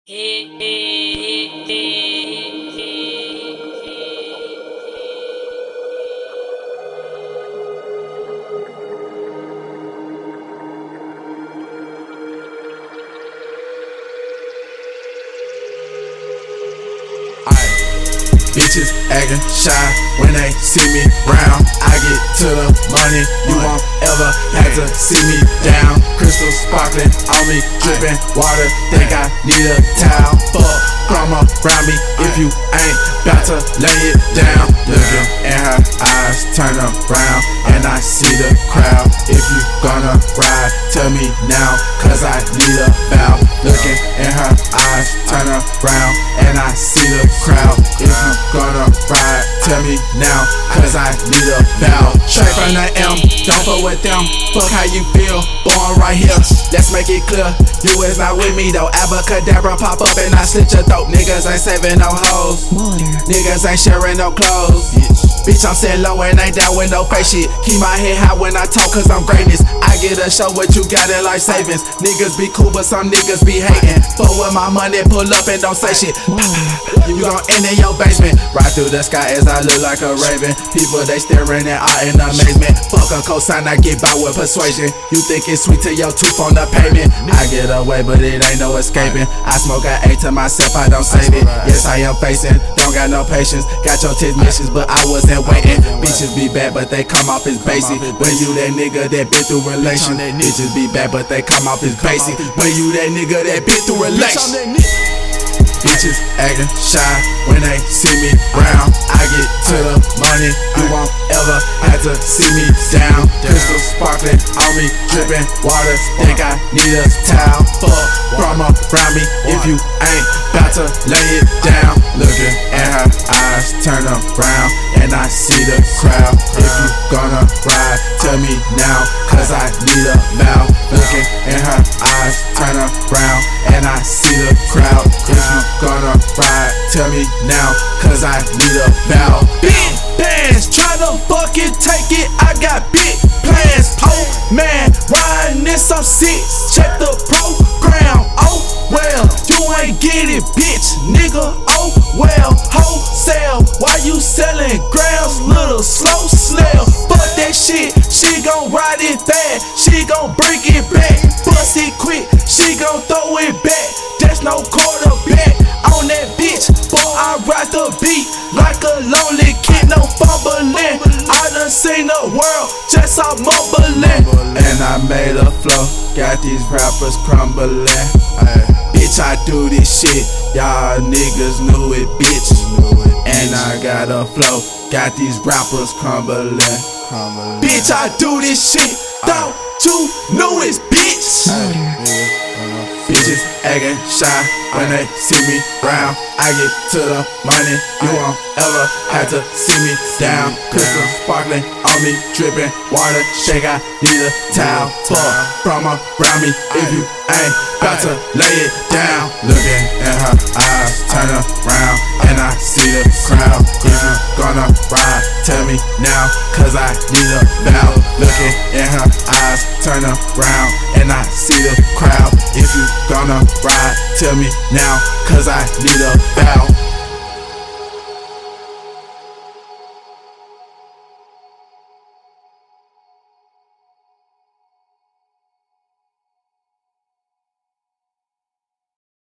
Bitches acting shy when they see me round. I get to the money, you won't ever have to see me down. Crystal sparkling on me, dripping water, think I need a towel. Fuck from around me if you ain't bout to lay it down. Looking in her eyes, turn around and I see the crowd. If you gonna ride, tell me now, cause I need a bow. Looking in her eyes, turn around and I see the crowd. If you gonna ride, tell me now, cause I need a bow. Straight from the M, don't fuck with them, fuck how you feel, born right here. Let's make it clear, you is not with me though. Abracadabra pop up and I slit your throat. Niggas ain't saving no hoes, niggas ain't sharing no clothes. Bitch, I'm sitting low and ain't down with no fake shit. Keep my head high when I talk cause I'm greatness. I get a show what you got in life savings. Niggas be cool but some niggas be hating. Fuck with my money, pull up and don't say shit. You gon' end in your basement. Ride through the sky as I look like a raven. People they staring at art in amazement. Fuck a cosign, I get by with persuasion. You think it's sweet till your tooth on the pavement. I get away but it ain't no escaping. I smoke an A to myself, I don't save it. Yes I am facing, don't got no patience. Got your tits missions but I wasn't waiting. Bitches be bad but they come off as basic. When you that nigga that been through relation. Bitches be bad but they come off as basic. When you that nigga that been through relation. Bitches acting shy when they see me round. I get to the money, you won't ever have to see me down. Crystal sparkling on me, dripping water, think I need a towel. Fuck from around me if you ain't bout to lay it down. Looking at her eyes, turn around and I see the crowd. If you gonna ride, tell me now, cause I need a bow. Looking in her eyes, turn around and I see the crowd. If you gonna ride, tell me now, cause I need a bow. Big bands, tryna fucking take it, I got big plans. Oh man, riding this I'm sick, check the program. Oh well, you ain't get it bitch, nigga. Oh well, wholesale, why you selling grams, little slow snail? Fuck that shit, she gon' ride it bad, she gon' bring it back. Bust it quick, she gon' throw it back, there's no quarterback on that bitch. Boy, I ride the beat like a lonely kid, no fumbling. I done seen the world, just all mumbling. And I made a flow, got these rappers crumbling. Bitch, I do this shit, y'all niggas knew it, bitch. And I got a flow, got these rappers crumbling. Bitch, I do this shit, don't you know it's bitch. Bitches acting shy when they see me round. I get to the money, you won't ever have to see me down. Crystal sparkling on me, dripping water, think I need a towel. Fuck from around me if you ain't bout to lay it down. Looking in her eyes, turn around and I see the crowd. If you gonna ride, tell me now, cause I need a bow. Looking in her eyes, turn around and I see the crowd. If you gonna ride, tell me now, cause I need a bow.